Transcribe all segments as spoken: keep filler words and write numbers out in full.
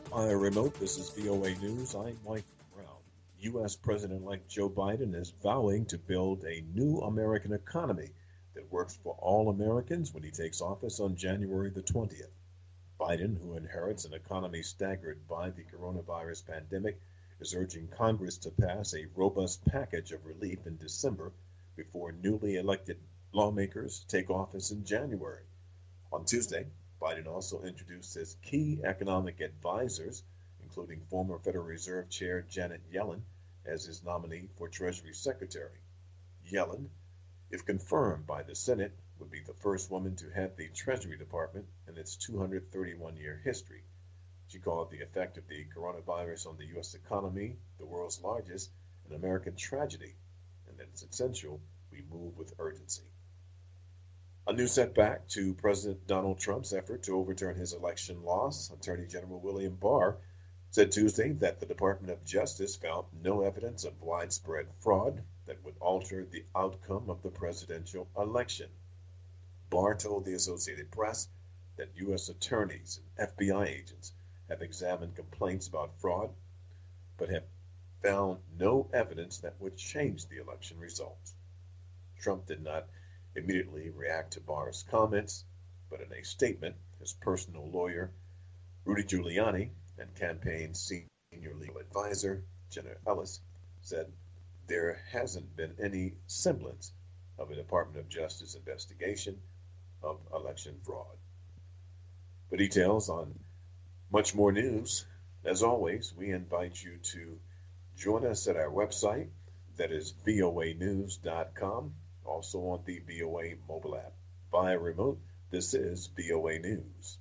Hi, remote. This is V O A News. I'm Mike Brown. U S. President-elect Joe Biden is vowing to build a new American economy that works for all Americans when he takes office on January the twentieth. Biden, who inherits an economy staggered by the coronavirus pandemic, is urging Congress to pass a robust package of relief in December before newly elected lawmakers take office in January. On Tuesday, Biden also introduced his key economic advisors, including former Federal Reserve Chair Janet Yellen, as his nominee for Treasury Secretary. Yellen, if confirmed by the Senate, would be the first woman to head the Treasury Department in its two hundred thirty-one year history. She called the effect of the coronavirus on the U S economy the world's largest and American tragedy, and that it's essential we move with urgency. A new setback to President Donald Trump's effort to overturn his election loss. Attorney General William Barr said Tuesday that the Department of Justice found no evidence of widespread fraud that would alter the outcome of the presidential election. Barr told the Associated Press that U S attorneys and F B I agents have examined complaints about fraud, but have found no evidence that would change the election results. Trump did not immediately react to Barr's comments, but in a statement, his personal lawyer, Rudy Giuliani, and campaign senior legal advisor, Jenna Ellis, said there hasn't been any semblance of a Department of Justice investigation of election fraud. For details on much more news, as always, we invite you to join us at our website, that is V O A news dot com. Also on the V O A mobile app. Via remote, this is V O A News.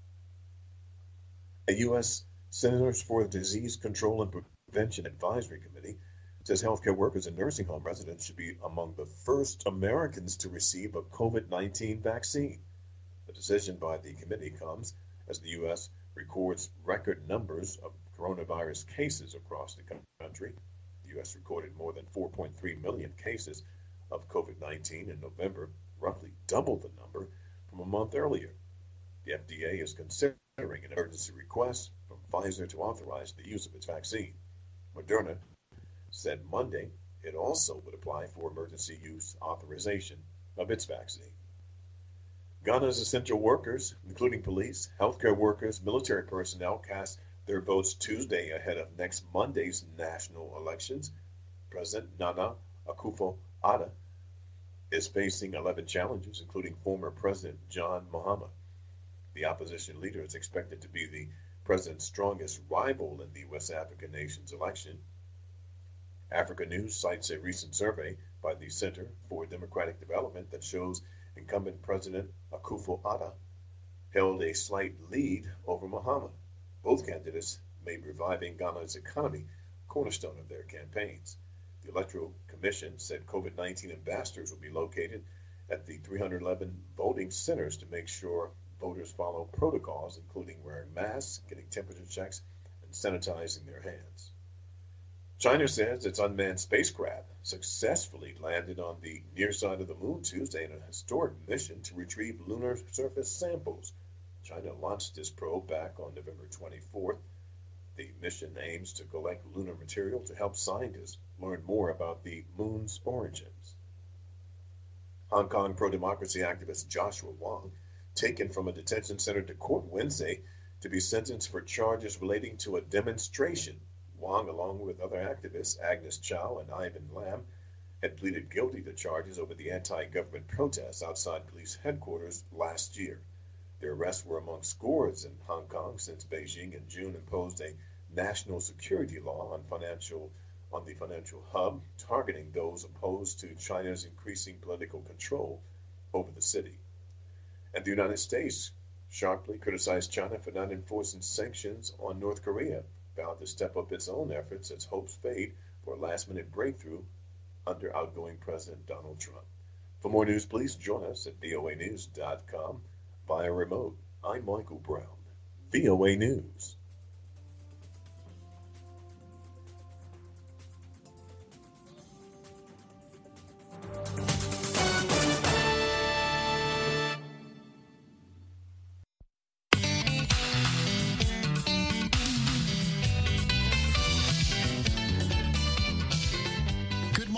A U S. Centers for Disease Control and Prevention Advisory Committee says healthcare workers and nursing home residents should be among the first Americans to receive a COVID nineteen vaccine. The decision by the committee comes as the U S records record numbers of coronavirus cases across the country. The U S recorded more than four point three million cases of COVID nineteen in November, roughly double the number from a month earlier. The F D A is considering an emergency request from Pfizer to authorize the use of its vaccine. Moderna said Monday it also would apply for emergency use authorization of its vaccine. Ghana's essential workers, including police, healthcare workers, military personnel, cast their votes Tuesday ahead of next Monday's national elections. President Nana Akufo-Addo is facing eleven challenges, including former President John Mahama. The opposition leader is expected to be the president's strongest rival in the West African nation's election. Africa News cites a recent survey by the Center for Democratic Development that shows incumbent President Akufo-Addo held a slight lead over Mahama. Both candidates made reviving Ghana's economy a cornerstone of their campaigns. The Electoral Commission said COVID nineteen ambassadors will be located at the three hundred eleven voting centers to make sure voters follow protocols, including wearing masks, getting temperature checks, and sanitizing their hands. China says its unmanned spacecraft successfully landed on the near side of the moon Tuesday in a historic mission to retrieve lunar surface samples. China launched this probe back on November twenty-fourth. The mission aims to collect lunar material to help scientists learn more about the moon's origins. Hong Kong pro-democracy activist Joshua Wong, taken from a detention center to court Wednesday to be sentenced for charges relating to a demonstration. Wong, along with other activists Agnes Chow and Ivan Lam, had pleaded guilty to charges over the anti-government protests outside police headquarters last year. Their arrests were among scores in Hong Kong since Beijing in June imposed a national security law on financial on the financial hub, targeting those opposed to China's increasing political control over the city. And the United States sharply criticized China for not enforcing sanctions on North Korea, vowed to step up its own efforts as hopes fade for a last-minute breakthrough under outgoing President Donald Trump. For more news, please join us at V O A news dot com via remote. I'm Michael Brown, V O A News.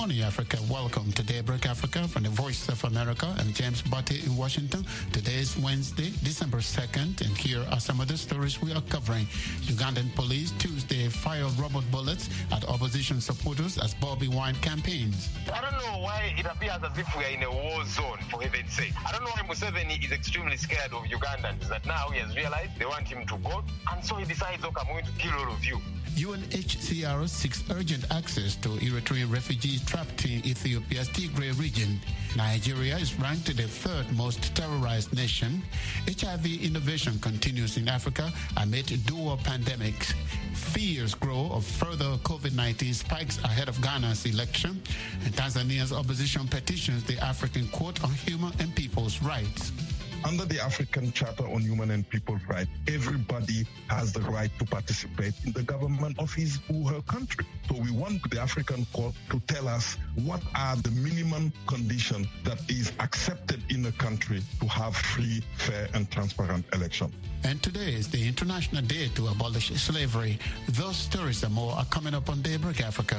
morning, Africa. Welcome to Daybreak Africa from the Voice of America. I'm James Butte in Washington. Today is Wednesday, December second, and here are some of the stories we are covering. Ugandan police Tuesday fired rubber bullets at opposition supporters as Bobi Wine campaigns. I don't know why it appears as if we are in a war zone, for heaven's sake. I don't know why Museveni is extremely scared of Ugandans, that now he has realized they want him to go, and so he decides, okay, I'm going to kill all of you. U N H C R seeks urgent access to Eritrean refugees trapped in Ethiopia's Tigray region. Nigeria is ranked the third most terrorized nation. H I V innovation continues in Africa amid dual pandemics. Fears grow of further COVID nineteen spikes ahead of Ghana's election. And Tanzania's opposition petitions the African Court on Human and People's Rights. Under the African Charter on Human and People's Rights, everybody has the right to participate in the government of his or her country. So we want the African Court to tell us what are the minimum conditions that is accepted in a country to have free, fair, and transparent election. And today is the International Day to Abolish Slavery. Those stories and more are coming up on Daybreak Africa.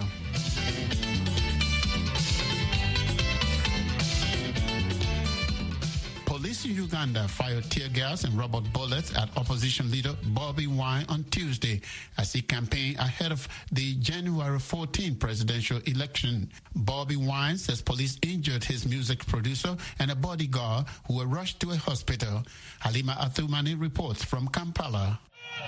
Police in Uganda fired tear gas and rubber bullets at opposition leader Bobi Wine on Tuesday as he campaigned ahead of the January fourteenth presidential election. Bobi Wine says police injured his music producer and a bodyguard who were rushed to a hospital. Halima Athumani reports from Kampala.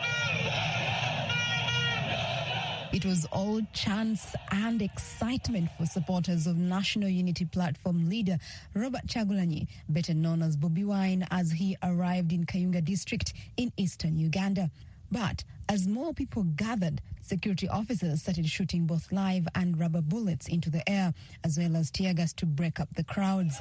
It was all chance and excitement for supporters of National Unity Platform leader Robert Kyagulanyi, better known as Bobi Wine, as he arrived in Kayunga district in eastern Uganda. But as more people gathered, security officers started shooting both live and rubber bullets into the air, as well as tear gas to break up the crowds.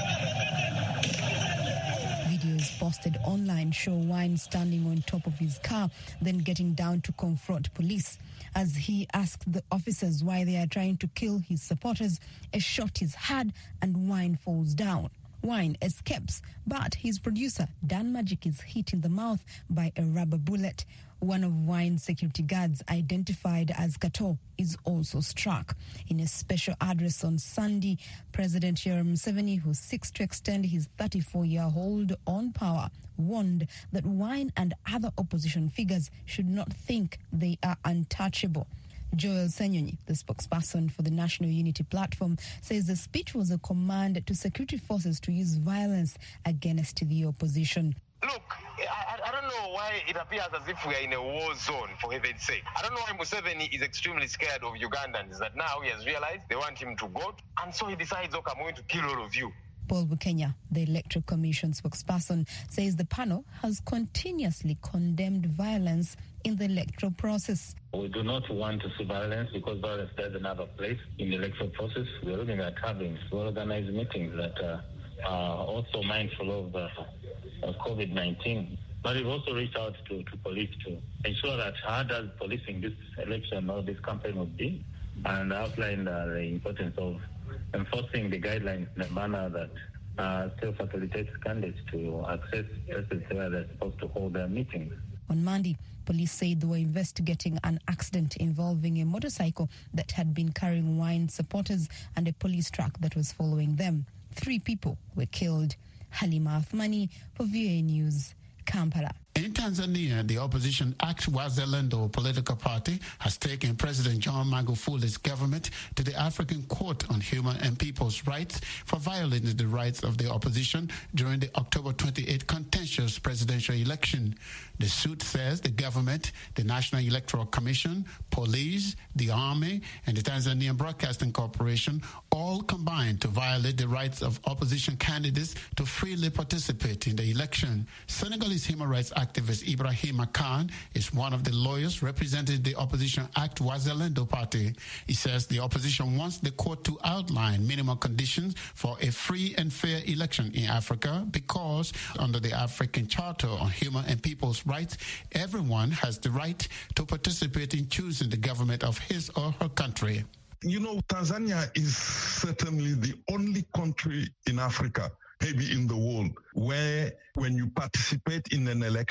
Videos posted online show Wine standing on top of his car, then getting down to confront police. As he asked the officers why they are trying to kill his supporters, a shot is heard and Wine falls down. Wine escapes, but his producer, Dan Magic, is hit in the mouth by a rubber bullet. One of Wine's security guards, identified as Kato, is also struck. In a special address on Sunday, President Yoweri Museveni, who seeks to extend his thirty-four-year hold on power, warned that Wine and other opposition figures should not think they are untouchable. Joel Senyonyi, the spokesperson for the National Unity Platform, says the speech was a command to security forces to use violence against the opposition. Look, I, I don't know why it appears as if we are in a war zone, for heaven's sake. I don't know why Museveni is extremely scared of Ugandans, that now he has realized they want him to go, and so he decides, okay, I'm going to kill all of you. Paul Bukenya, the Electoral Commission spokesperson, says the panel has continuously condemned violence in the electoral process. We do not want to see violence because violence doesn't have a place in the electoral process. We're looking at having well-organized meetings that uh, are also mindful of uh, uh, COVID nineteen. But we've also reached out to, to police to ensure that how does policing this election or this campaign would be, and outlined uh, the importance of enforcing the guidelines in a manner that uh, still facilitates candidates to access places where they're supposed to hold their meetings. On Monday, police said they were investigating an accident involving a motorcycle that had been carrying Wine supporters and a police truck that was following them. Three people were killed. Halima Athmani for V O A News, Kampala. In Tanzania, the opposition ACT Wazalendo political party has taken President John Magufuli's government to the African Court on Human and People's Rights for violating the rights of the opposition during the October twenty-eighth contentious presidential election. The suit says the government, the National Electoral Commission, police, the army, and the Tanzanian Broadcasting Corporation all combined to violate the rights of opposition candidates to freely participate in the election. Senegalese human rights activist Ibrahima Khan is one of the lawyers representing the opposition ACT Wazalendo party. He says the opposition wants the court to outline minimum conditions for a free and fair election in Africa because under the African Charter on Human and People's Rights, everyone has the right to participate in choosing the government of his or her country. You know, Tanzania is certainly the only country in Africa, maybe in the world, where when you participate in an election,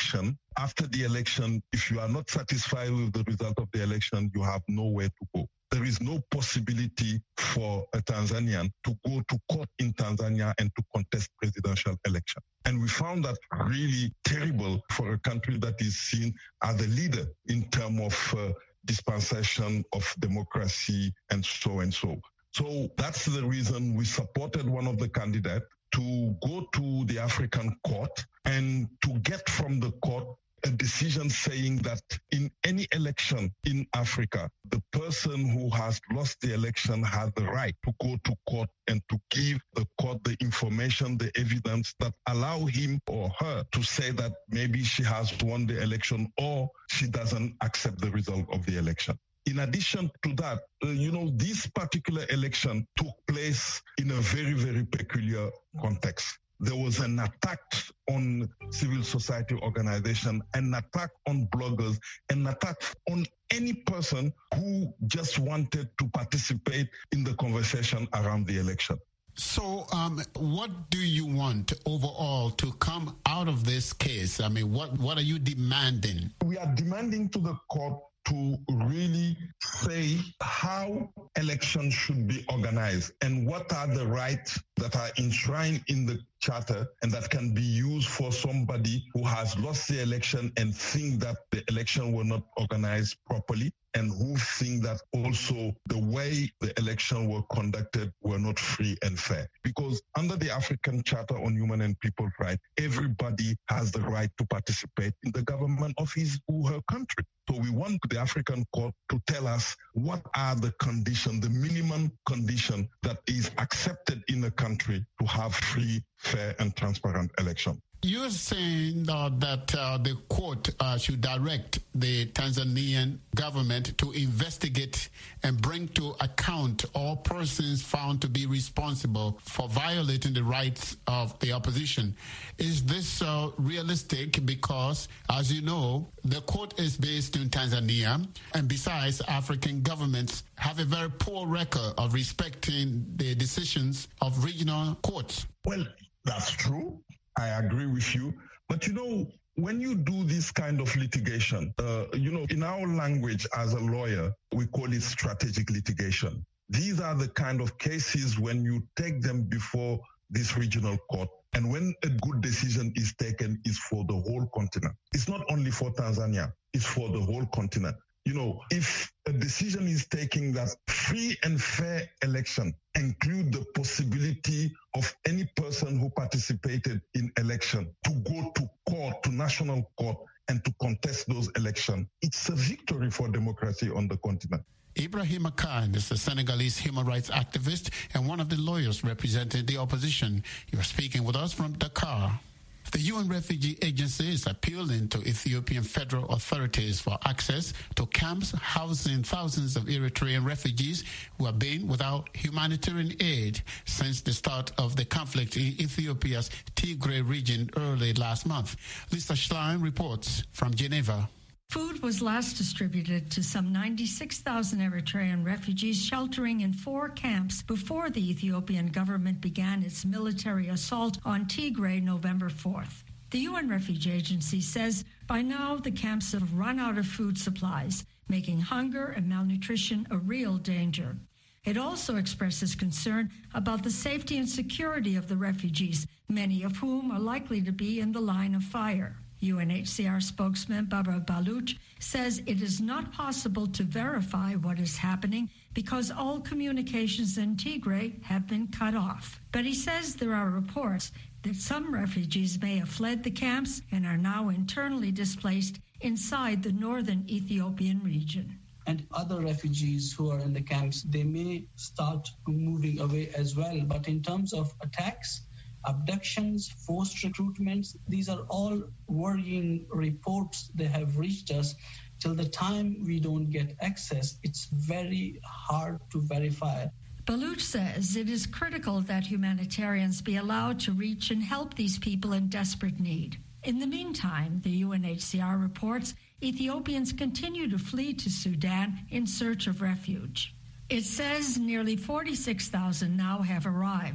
after the election, if you are not satisfied with the result of the election, you have nowhere to go. There is no possibility for a Tanzanian to go to court in Tanzania and to contest presidential election. And we found that really terrible for a country that is seen as a leader in terms of uh, dispensation of democracy and so and so. So that's the reason we supported one of the candidates to go to the African court and to get from the court a decision saying that in any election in Africa, the person who has lost the election has the right to go to court and to give the court the information, the evidence that allow him or her to say that maybe she has won the election or she doesn't accept the result of the election. In addition to that, uh, you know, this particular election took place in a very, very peculiar context. There was an attack on civil society organization, an attack on bloggers, an attack on any person who just wanted to participate in the conversation around the election. So um, what do you want overall to come out of this case? I mean, what, what are you demanding? We are demanding to the court to really say how elections should be organized and what are the rights that are enshrined in the charter and that can be used for somebody who has lost the election and think that the election were not organized properly, and who think that also the way the election were conducted were not free and fair. Because under the African Charter on Human and People's Rights, everybody has the right to participate in the government of his or her country. So we want the African court to tell us what are the conditions, the minimum condition that is accepted in a country to have free, fair, and transparent election. You're saying uh, that uh, the court uh, should direct the Tanzanian government to investigate and bring to account all persons found to be responsible for violating the rights of the opposition. Is this uh, realistic? Because, as you know, the court is based in Tanzania, and besides, African governments have a very poor record of respecting the decisions of regional courts. Well, that's true. I agree with you. But, you know, when you do this kind of litigation, uh, you know, in our language as a lawyer, we call it strategic litigation. These are the kind of cases when you take them before this regional court, and when a good decision is taken, it's for the whole continent. It's not only for Tanzania, it's for the whole continent. You know, if a decision is taken that free and fair election include the possibility of any person who participated in election to go to court, to national court, and to contest those elections, it's a victory for democracy on the continent. Ibrahim Akan is a Senegalese human rights activist and one of the lawyers representing the opposition. You're speaking with us from Dakar. The U N Refugee Agency is appealing to Ethiopian federal authorities for access to camps housing thousands of Eritrean refugees who have been without humanitarian aid since the start of the conflict in Ethiopia's Tigray region early last month. Lisa Schlein reports from Geneva. Food was last distributed to some ninety-six thousand Eritrean refugees sheltering in four camps before the Ethiopian government began its military assault on Tigray November fourth. The U N Refugee Agency says by now the camps have run out of food supplies, making hunger and malnutrition a real danger. It also expresses concern about the safety and security of the refugees, many of whom are likely to be in the line of fire. U N H C R spokesman Barbara Balouch says it is not possible to verify what is happening because all communications in Tigray have been cut off. But he says there are reports that some refugees may have fled the camps and are now internally displaced inside the northern Ethiopian region. And other refugees who are in the camps, they may start moving away as well. But in terms of attacks, abductions, forced recruitments, these are all worrying reports that have reached us. Till the time we don't get access, it's very hard to verify. Balouch says it is critical that humanitarians be allowed to reach and help these people in desperate need. In the meantime, the U N H C R reports Ethiopians continue to flee to Sudan in search of refuge. It says nearly forty-six thousand now have arrived.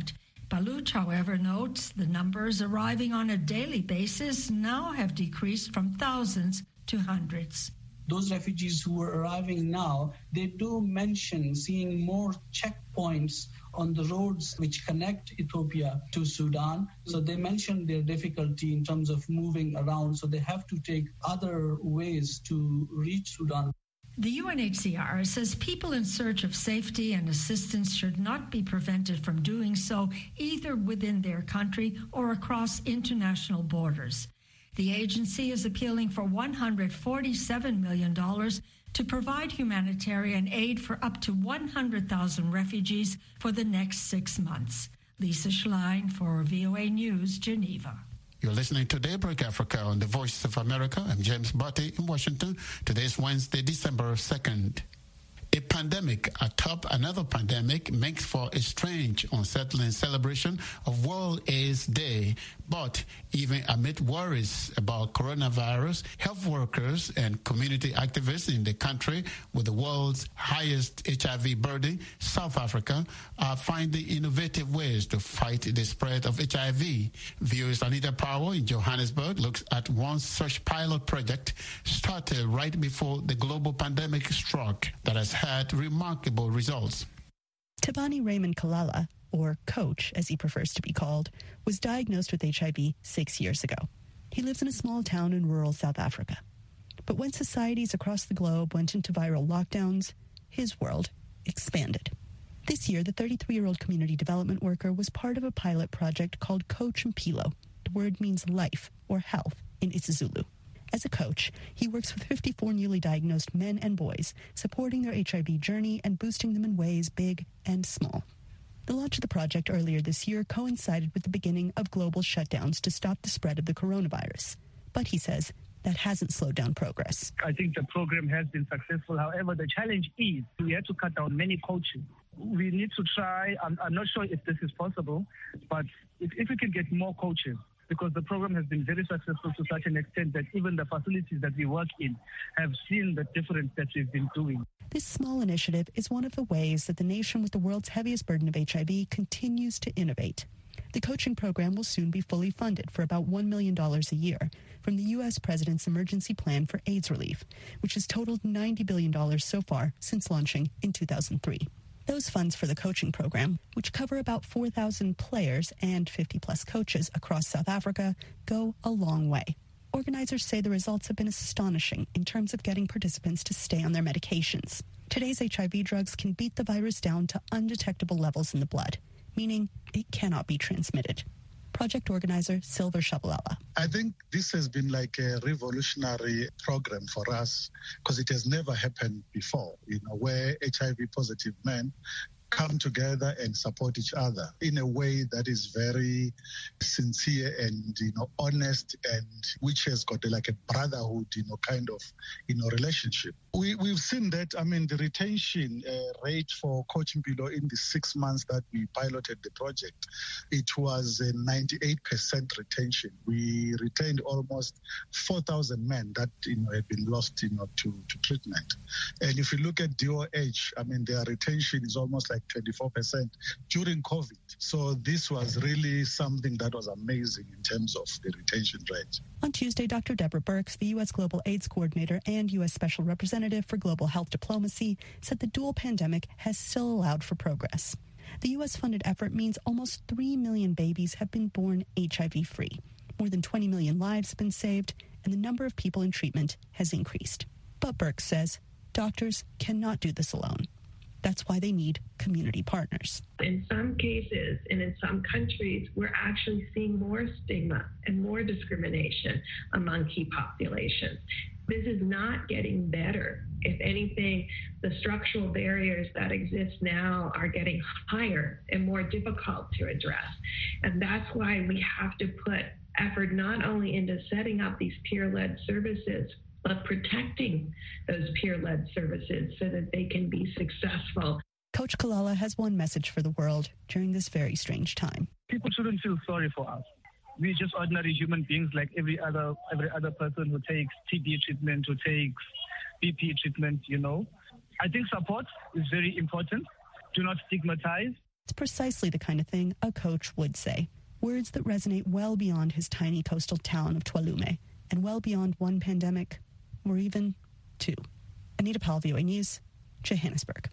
Baluch, however, notes the numbers arriving on a daily basis now have decreased from thousands to hundreds. Those refugees who are arriving now, they do mention seeing more checkpoints on the roads which connect Ethiopia to Sudan. So they mention their difficulty in terms of moving around. So they have to take other ways to reach Sudan. The U N H C R says people in search of safety and assistance should not be prevented from doing so either within their country or across international borders. The agency is appealing for one hundred forty-seven million dollars to provide humanitarian aid for up to one hundred thousand refugees for the next six months. Lisa Schlein for V O A News, Geneva. You're listening to Daybreak Africa on the Voice of America. I'm James Botti in Washington. Today is Wednesday, December second. A pandemic atop another pandemic makes for a strange, unsettling celebration of World AIDS Day. But even amid worries about coronavirus, health workers and community activists in the country with the world's highest H I V burden, South Africa, are finding innovative ways to fight the spread of H I V. V O A's Anita Power in Johannesburg looks at one such pilot project started right before the global pandemic struck that has had remarkable results. Tabani Raymond Kalala, or Coach as he prefers to be called, was diagnosed with H I V six years ago. He lives in a small town in rural South Africa. But when societies across the globe went into viral lockdowns, his world expanded. This year, the thirty-three-year-old community development worker was part of a pilot project called Coach Mpilo. The word means life or health in isiZulu. As a coach, he works with fifty-four newly diagnosed men and boys, supporting their H I V journey and boosting them in ways big and small. The launch of the project earlier this year coincided with the beginning of global shutdowns to stop the spread of the coronavirus. But he says that hasn't slowed down progress. I think the program has been successful. However, the challenge is we have to cut down many coaches. We need to try, I'm, I'm not sure if this is possible, but if, if we can get more coaches, because the program has been very successful to such an extent that even the facilities that we work in have seen the difference that we've been doing. This small initiative is one of the ways that the nation with the world's heaviest burden of H I V continues to innovate. The coaching program will soon be fully funded for about one million dollars a year from the U S President's Emergency Plan for AIDS Relief, which has totaled ninety billion dollars so far since launching in two thousand three. Those funds for the coaching program, which cover about four thousand players and fifty plus coaches across South Africa, go a long way. Organizers say the results have been astonishing in terms of getting participants to stay on their medications. Today's H I V drugs can beat the virus down to undetectable levels in the blood, meaning it cannot be transmitted. Project organizer Silver Shabalala. I think this has been like a revolutionary program for us because it has never happened before, you know, where H I V positive men come together and support each other in a way that is very sincere and, you know, honest, and which has got a, like a brotherhood, you know, kind of, you know, relationship. We, we've seen that, I mean, the retention uh, rate for Coach Mpilo in the six months that we piloted the project, it was a ninety-eight percent retention. We retained almost four thousand men that, you know, had been lost, you know, to, to treatment. And if you look at D O H, I mean, their retention is almost like twenty-four percent during COVID. So this was really something that was amazing in terms of the retention rate. On Tuesday, Doctor Deborah Birx, the U S Global AIDS Coordinator and U S Special Representative for Global Health Diplomacy, said the dual pandemic has still allowed for progress. The U S-funded effort means almost three million babies have been born H I V-free. More than twenty million lives have been saved, and the number of people in treatment has increased. But Birx says doctors cannot do this alone. That's why they need community partners. In some cases and in some countries, we're actually seeing more stigma and more discrimination among key populations. This is not getting better. If anything, the structural barriers that exist now are getting higher and more difficult to address. And that's why we have to put effort not only into setting up these peer-led services, but protecting those peer-led services so that they can be successful. Coach Kalala has one message for the world during this very strange time. People shouldn't feel sorry for us. We're just ordinary human beings like every other every other person who takes T B treatment, who takes B P treatment, you know. I think support is very important. Do not stigmatize. It's precisely the kind of thing a coach would say. Words that resonate well beyond his tiny coastal town of Tualume, and well beyond one pandemic, or even two. Anita Powell, V O A News, Johannesburg.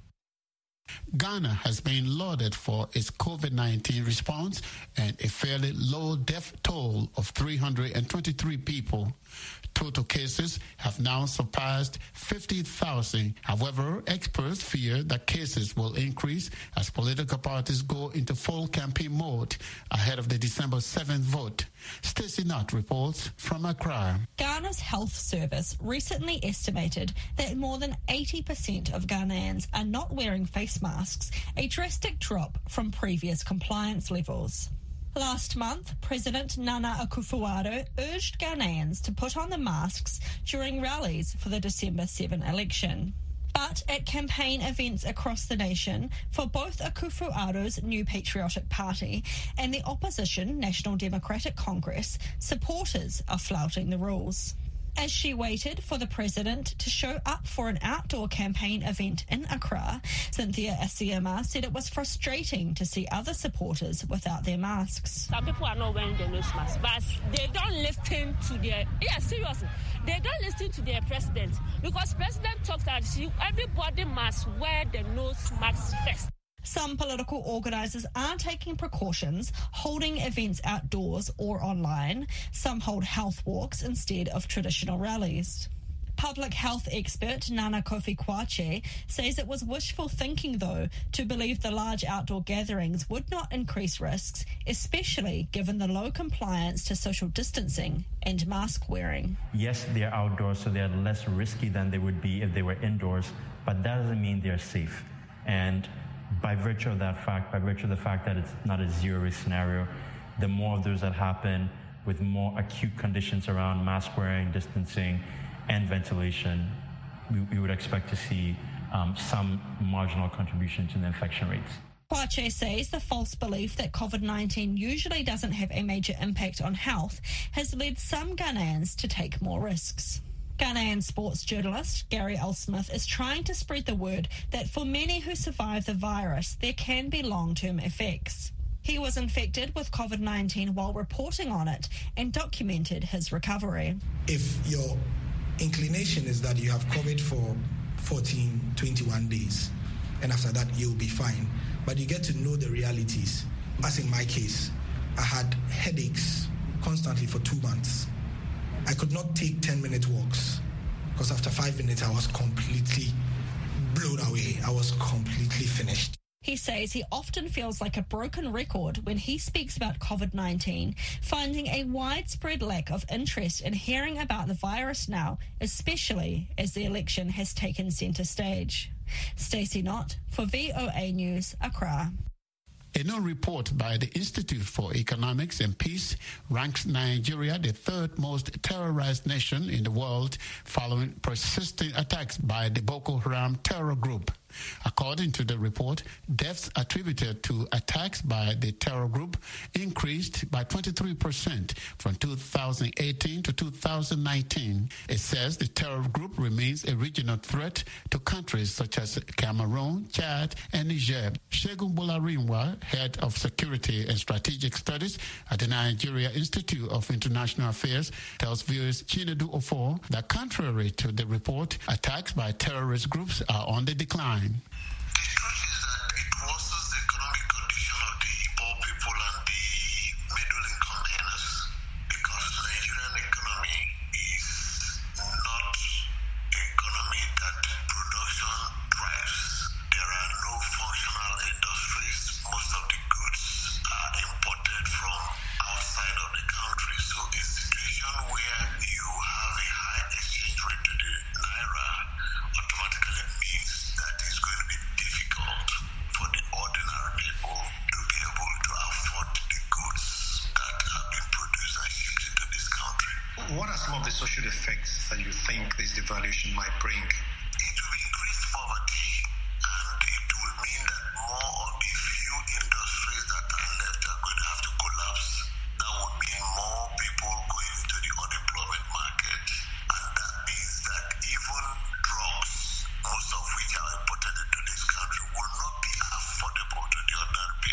Ghana has been lauded for its COVID nineteen response and a fairly low death toll of three hundred twenty-three people. Total cases have now surpassed fifty thousand. However, experts fear that cases will increase as political parties go into full campaign mode ahead of the December seventh vote. Stacey Nutt reports from Accra. Ghana's health service recently estimated that more than eighty percent of Ghanaians are not wearing face masks, a drastic drop from previous compliance levels. Last month, President Nana Akufo-Addo urged Ghanaians to put on the masks during rallies for the December seventh election. But at campaign events across the nation for both Akufo-Addo's New Patriotic Party and the opposition National Democratic Congress, supporters are flouting the rules. As she waited for the president to show up for an outdoor campaign event in Accra, Cynthia Asiema said it was frustrating to see other supporters without their masks. Some people are not wearing their nose masks, but they don't listen to their, yeah, seriously, they don't listen to their president, because president talks that everybody must wear the nose mask first. Some political organisers are taking precautions, holding events outdoors or online. Some hold health walks instead of traditional rallies. Public health expert Nana Kofi Kwache says it was wishful thinking, though, to believe the large outdoor gatherings would not increase risks, especially given the low compliance to social distancing and mask wearing. Yes, they're outdoors, so they're less risky than they would be if they were indoors, but that doesn't mean they're safe. And by virtue of that fact, by virtue of the fact that it's not a zero-risk scenario, the more of those that happen with more acute conditions around mask wearing, distancing, and ventilation, we, we would expect to see um, some marginal contribution to the infection rates. Kwache says the false belief that COVID nineteen usually doesn't have a major impact on health has led some Ghanaians to take more risks. Ghanaian sports journalist Gary L. Smith is trying to spread the word that for many who survive the virus, there can be long-term effects. He was infected with COVID nineteen while reporting on it and documented his recovery. If your inclination is that you have COVID for fourteen, twenty-one days, and after that you'll be fine, but you get to know the realities. As in my case, I had headaches constantly for two months. I could not take ten-minute walks because after five minutes I was completely blown away. I was completely finished. He says he often feels like a broken record when he speaks about COVID nineteen, finding a widespread lack of interest in hearing about the virus now, especially as the election has taken centre stage. Stacey Nutt for V O A News, Accra. A new report by the Institute for Economics and Peace ranks Nigeria the third most terrorized nation in the world following persistent attacks by the Boko Haram terror group. According to the report, deaths attributed to attacks by the terror group increased by twenty-three percent from two thousand eighteen to two thousand nineteen. It says the terror group remains a regional threat to countries such as Cameroon, Chad, and Niger. Segun Bolarinwa, head of security and strategic studies at the Nigeria Institute of International Affairs, tells viewers Chinedu Ofor that contrary to the report, attacks by terrorist groups are on the decline. The truth is that it worsens the economic condition of the poor people and the middle-income earners, because the Nigerian economy is not an economy that production drives. There are no functional industries. Most of the goods are imported from outside of the country. So a situation where you have a high exchange rate to the naira automatically means that it's going to be difficult for the ordinary people to be able to afford the goods that have been produced and shipped into this country. What are some of the social effects that you think this devaluation might bring? It will increase poverty, and it will mean that more of the few industries that are left are going to have to collapse. That would mean more people going into the unemployment market, and that means that even drugs, most of which are imported into this country, will not be affordable to the ordinary people.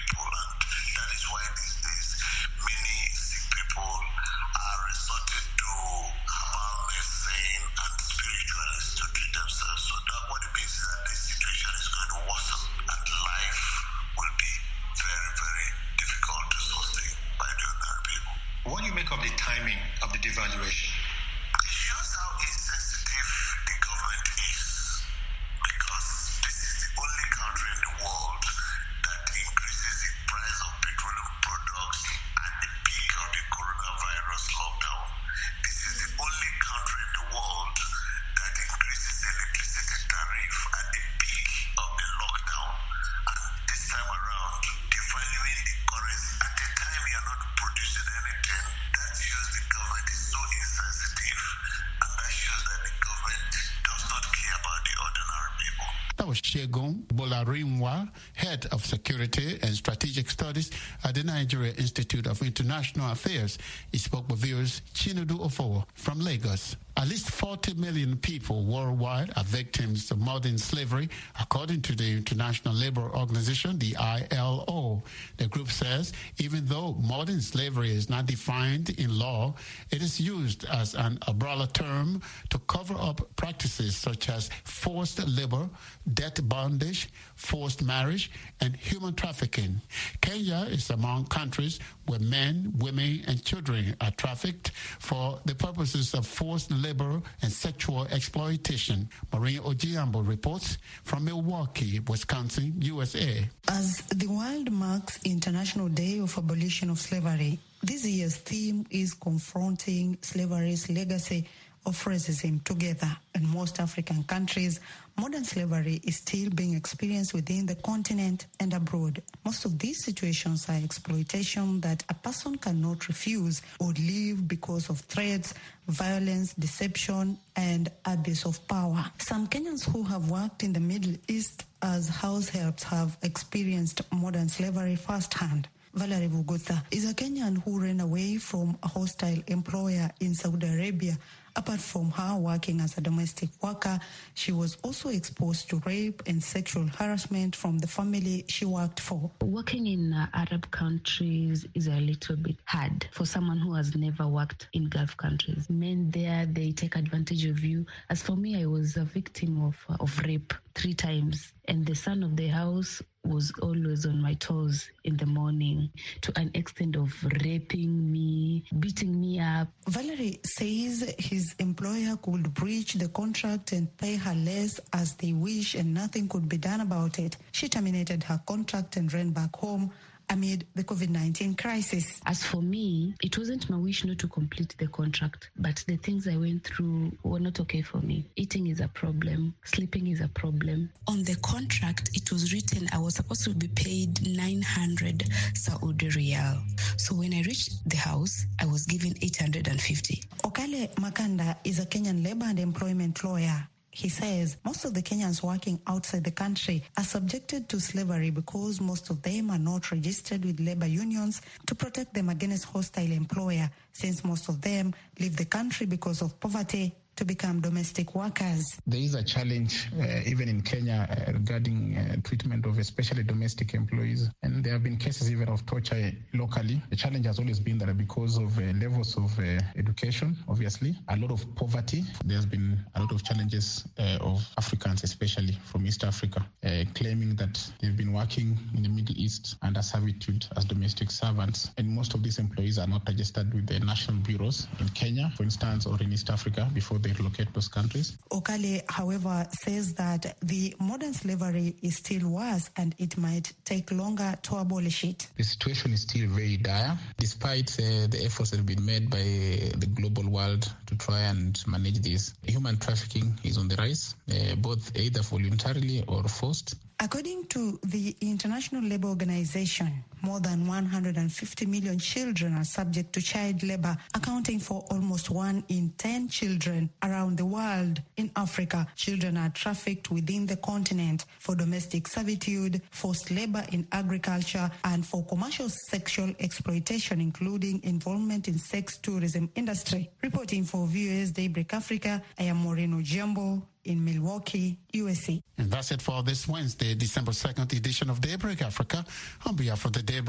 What do you make of the timing of the devaluation? It shows how insensitive the government is, because this is the only country in the world that increases the price of petroleum products at the peak of the coronavirus lockdown. This is the only country in the world that increases the electricity tariff at the peak of the lockdown. And this time around, devaluing the currency at a time you're not producing anything, that shows the government is so insensitive, and that shows that the government does not care about the ordinary people. That was Segun Bolarinwa, Head of Security and Strategic Studies at the Nigeria Institute of International Affairs. He spoke with viewers Chinedu Ofowo from Lagos. At least forty million people worldwide are victims of modern slavery, according to the International Labour Organization, the I L O. The group says even though modern slavery is not defined in law, it is used as an umbrella term to cover up practices such as forced labour, debt bondage, forced marriage, and human trafficking. Kenya is among countries where men, women, and children are trafficked for the purposes of forced labor and sexual exploitation. Maureen Ojiambo reports from Milwaukee, Wisconsin, U S A. As the world marks International Day of Abolition of Slavery, this year's theme is confronting slavery's legacy of racism together. In most African countries, modern slavery is still being experienced within the continent and abroad. Most of these situations are exploitation that a person cannot refuse or leave because of threats, violence, deception, and abuse of power. Some Kenyans who have worked in the Middle East as house helps have experienced modern slavery firsthand. Valerie Vugutha is a Kenyan who ran away from a hostile employer in Saudi Arabia. Apart from her working as a domestic worker, she was also exposed to rape and sexual harassment from the family she worked for. Working in uh, Arab countries is a little bit hard for someone who has never worked in Gulf countries. Men there, they take advantage of you. As for me, I was a victim of, uh, of rape three times, and the son of the house was always on my toes in the morning, to an extent of raping me, beating me up. Valerie says his employer could breach the contract and pay her less as they wish, and nothing could be done about it. She terminated her contract and ran back home amid the COVID nineteen crisis. As for me, it wasn't my wish not to complete the contract, but the things I went through were not okay for me. Eating is a problem. Sleeping is a problem. On the contract, it was written I was supposed to be paid nine hundred Saudi Riyal. So when I reached the house, I was given eight hundred fifty. Okale Makanda is a Kenyan labor and employment lawyer. He says most of the Kenyans working outside the country are subjected to slavery because most of them are not registered with labor unions to protect them against hostile employer, since most of them leave the country because of poverty to become domestic workers. There is a challenge uh, even in Kenya uh, regarding uh, treatment of especially domestic employees, and there have been cases even of torture locally. The challenge has always been that because of uh, levels of uh, education, obviously, a lot of poverty, there's been a lot of challenges uh, of Africans, especially from East Africa, uh, claiming that they've been working in the Middle East under servitude as domestic servants, and most of these employees are not registered with the national bureaus in Kenya, for instance, or in East Africa before they relocate those countries. Okale, however, says that the modern slavery is still worse and it might take longer to abolish it. The situation is still very dire, despite uh, the efforts that have been made by the global world to try and manage this. Human trafficking is on the rise, uh, both either voluntarily or forced. According to the International Labour Organization, more than one hundred fifty million children are subject to child labour, accounting for almost one in ten children around the world. In Africa, children are trafficked within the continent for domestic servitude, forced labour in agriculture, and for commercial sexual exploitation, including involvement in sex tourism industry. Reporting for V O A's Daybreak Africa, I am Maureen Ojiambo in Milwaukee, U S A. And that's it for this Wednesday, December second edition of Daybreak Africa. On behalf of the Daybreak